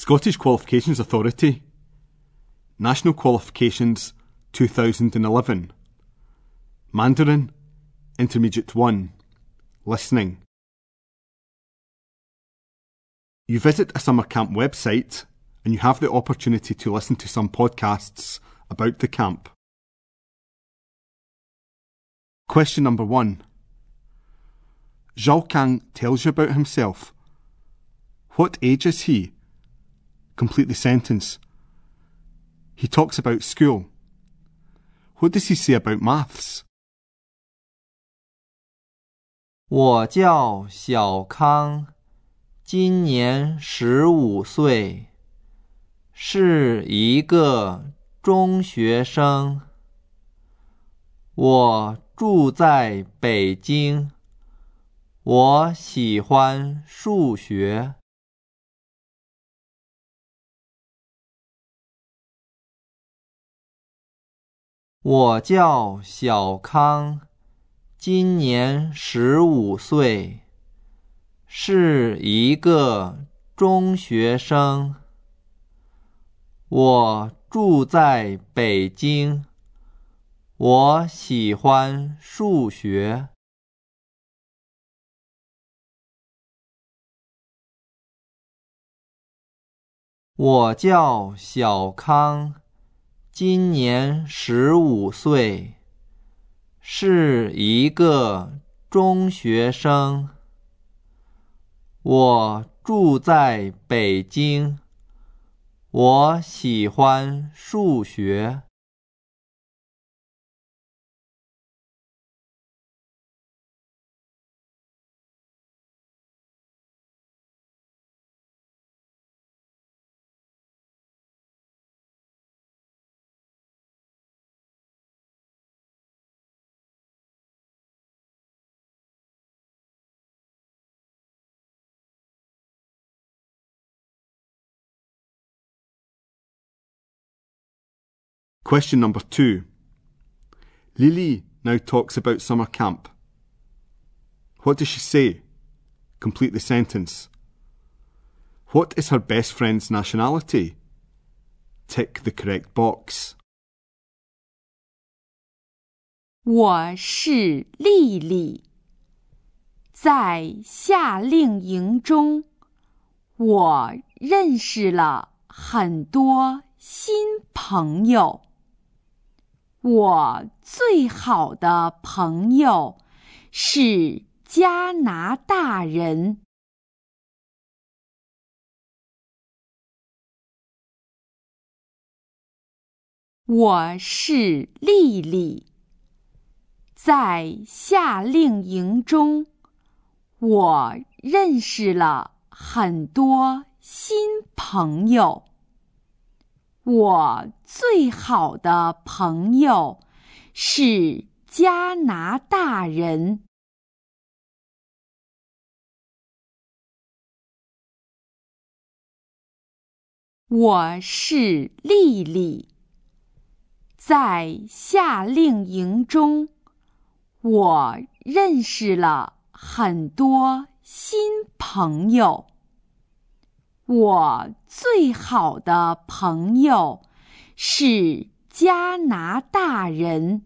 Scottish Qualifications Authority, National Qualifications 2011, Mandarin, Intermediate 1, Listening. You visit a summer camp website and you have the opportunity to listen to some podcasts about the camp. Question number 1. Zhao Kang tells you about himself. What age is he? Complete the sentence. He talks about school. What does he say about maths? 我叫小康，今年15岁，是一个中学生。我住在北京，我喜欢数学。我叫小康，今年15岁，是一个中学生。我住在北京，我喜欢数学。我叫小康，今年15岁，是一个中学生。我住在北京，我喜欢数学。 Question number 2. Lily now talks about summer camp. What does she say? Complete the sentence. What is her best friend's nationality? Tick the correct box. 我是丽丽，在夏令营中，我认识了很多新朋友。我最好的朋友是加拿大人。我是丽丽，在夏令营中，我认识了很多新朋友。我最好的朋友是加拿大人。我是丽丽，在夏令营中，我认识了很多新朋友。我最好的朋友是加拿大人。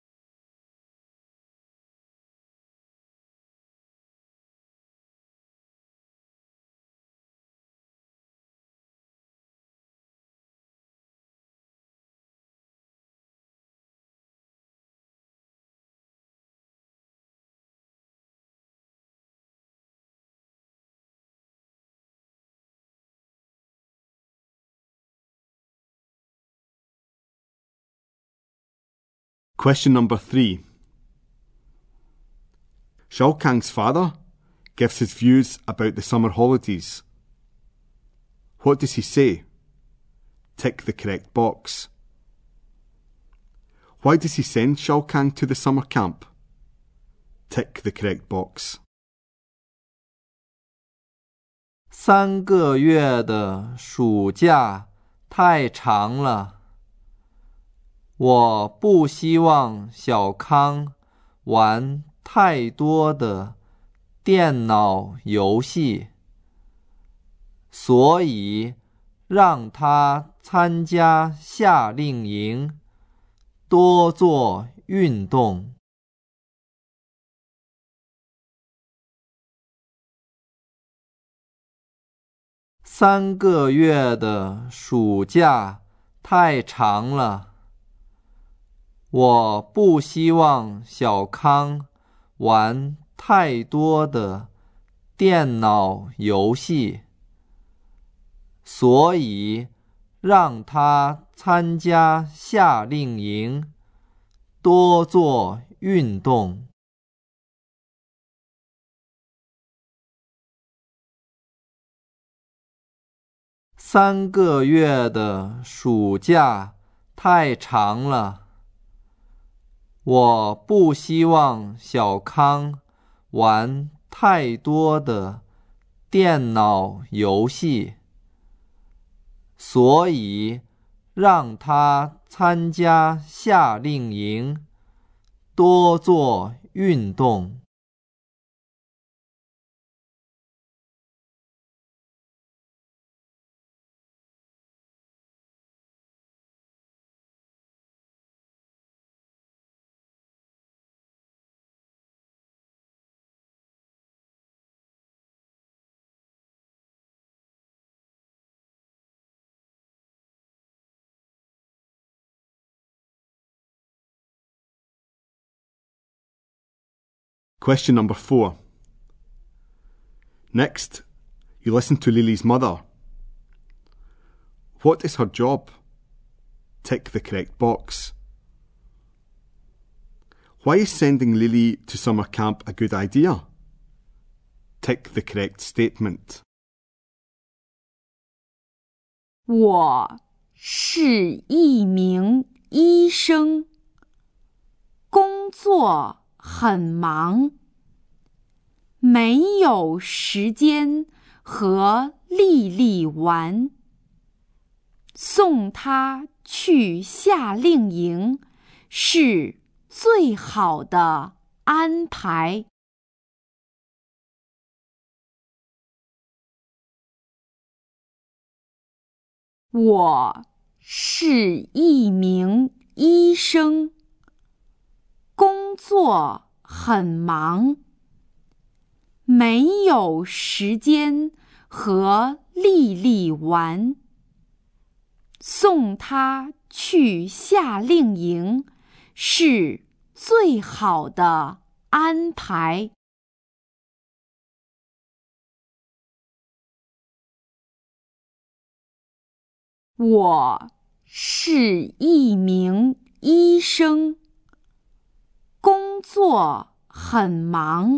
Question number 3. Zhao Kang's father gives his views about the summer holidays. What does he say? Tick the correct box. Why does he send Zhao Kang to the summer camp? Tick the correct box. 3个月的暑假太长了，我不希望小康玩太多的电脑游戏，所以让他参加夏令营，多做运动。3个月的暑假太长了，我不希望小康玩太多的电脑游戏，所以让他参加夏令营，多做运动。3个月的暑假太长了，我不希望小康玩太多的电脑游戏，所以让他参加夏令营，多做运动。 Question number 4. Next, you listen to Lily's mother. What is her job? Tick the correct box. Why is sending Lily to summer camp a good idea? Tick the correct statement. 我是一名医生，工作很忙，没有时间和丽丽玩。送她去夏令营是最好的安排。我是一名医生，工作很忙，没有时间和丽丽玩。送她去夏令营是最好的安排。我是一名医生，工作很忙，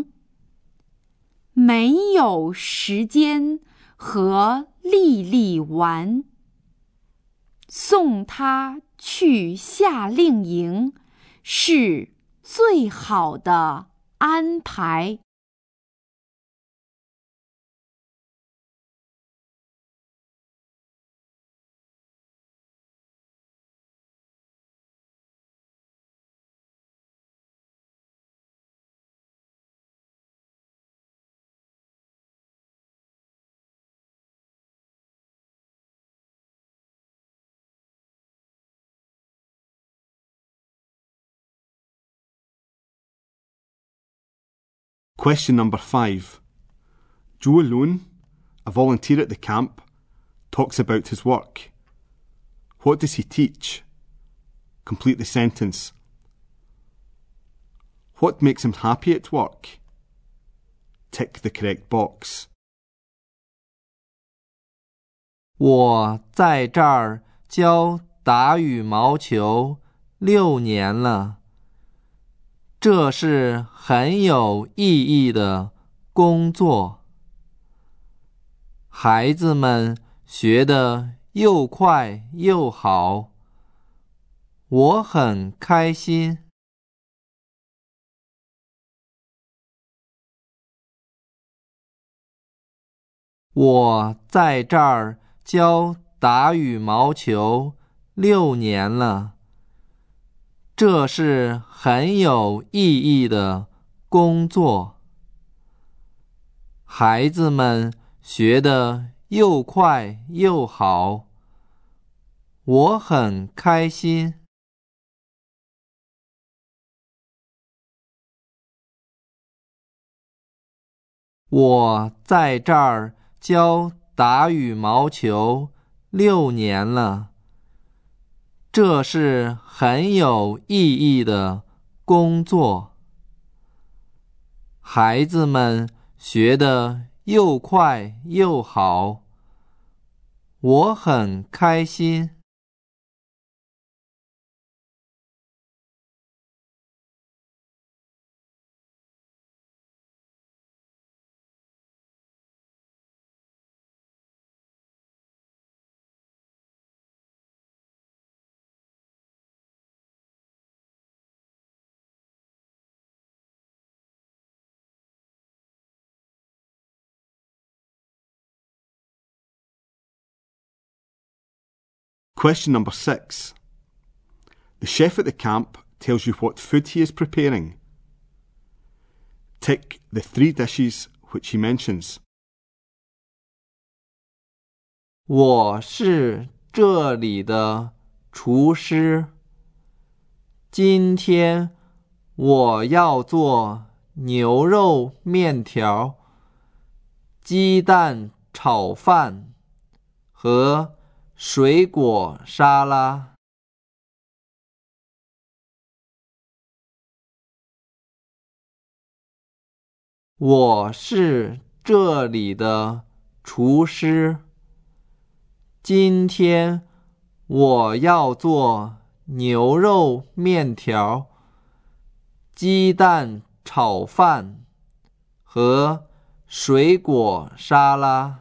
没有时间和丽丽玩。送她去夏令营是最好的安排。 Question number 5. Joe Alone, a volunteer at the camp, talks about his work. What does he teach? Complete the sentence. What makes him happy at work? Tick the correct box. 我在这儿教打羽毛球6年了，这是很有意义的工作。孩子们学得又快又好，我很开心。我在这儿教打羽毛球6年了，这是很有意义的工作。孩子们学得又快又好， 我很开心。我在这儿教打羽毛球6年了，这是很有意义的工作。孩子们学得又快又好，我很开心。 Question number 6. The chef at the camp tells you what food he is preparing. Tick the 3 dishes which he mentions. 我是这里的厨师，今天我要做牛肉面条、鸡蛋炒饭和水果沙拉。我是这里的厨师，今天我要做牛肉面条、鸡蛋炒饭和水果沙拉。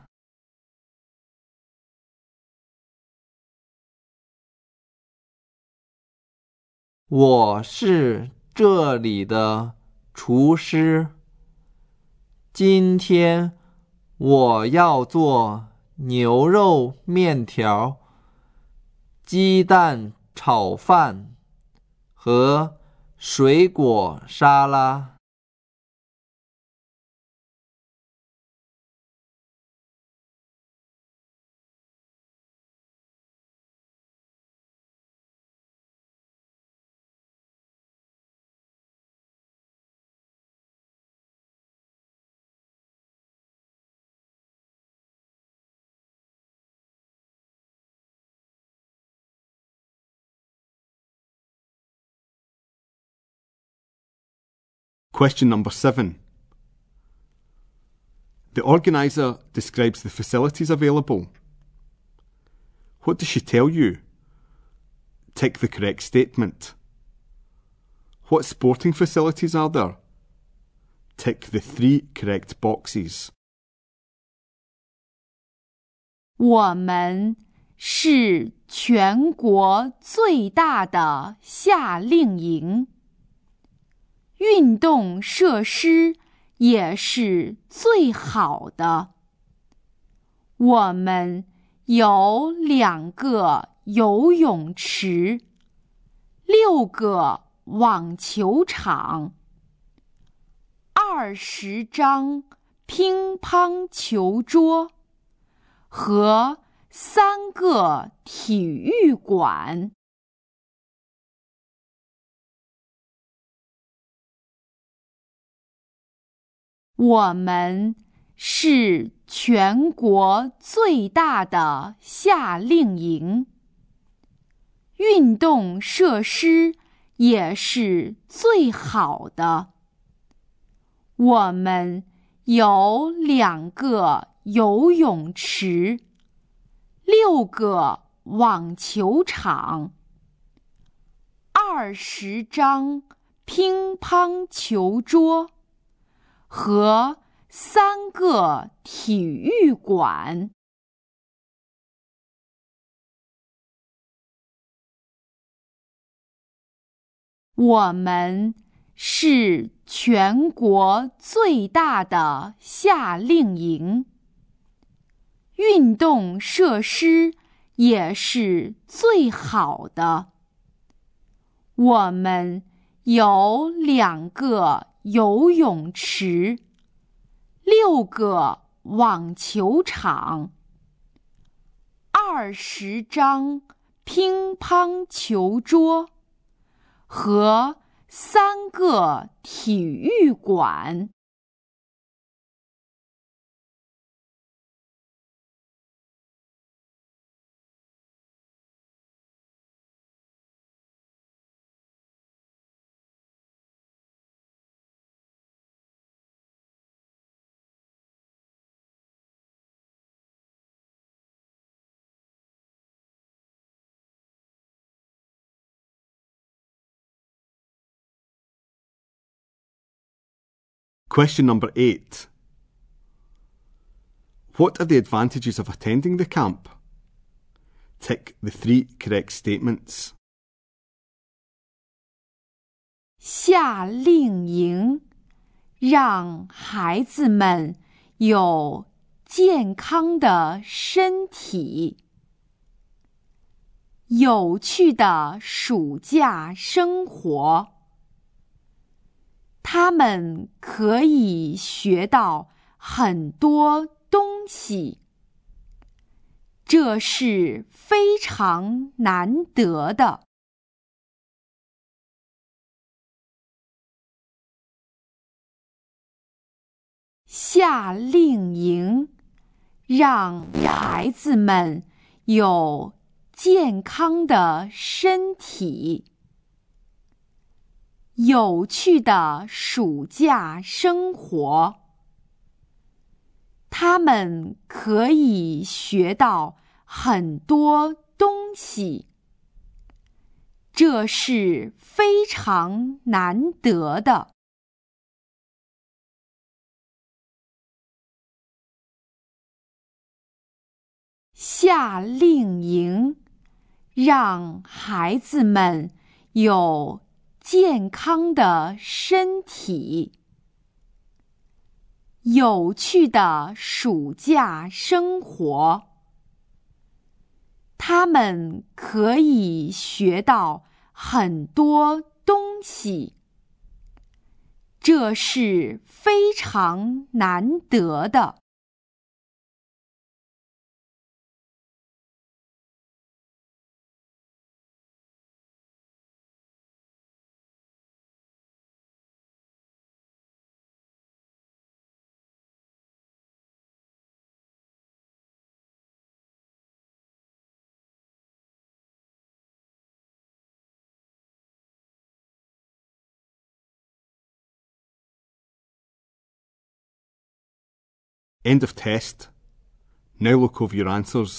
我是这里的厨师，今天我要做牛肉面条、鸡蛋炒饭和水果沙拉。 Question number 7. The organiser describes the facilities available. What does she tell you? Tick the correct statement. What sporting facilities are there? Tick the 3 correct boxes. 我们是全国最大的夏令营，运动设施也是最好的。我们有2个游泳池、6个网球场、20张乒乓球桌和3个体育馆。我们是全国最大的夏令营，运动设施也是最好的。我们有2个游泳池、6个网球场、20张乒乓球桌和3个体育馆。我们是全国最大的夏令营，运动设施也是最好的。我们有2个游泳池、6个网球场、20张乒乓球桌和3个体育馆。 Question number 8. What are the advantages of attending the camp? Tick the 3 correct statements. 夏令营让孩子们有健康的身体，有趣的暑假生活。他们可以学到很多东西，这是非常难得的。夏令营让孩子们有健康的身体，有趣的暑假生活。他们可以学到很多东西，这是非常难得的。夏令营让孩子们有健康的身体，有趣的暑假生活。他们可以学到很多东西，这是非常难得的。 End of test. Now look over your answers.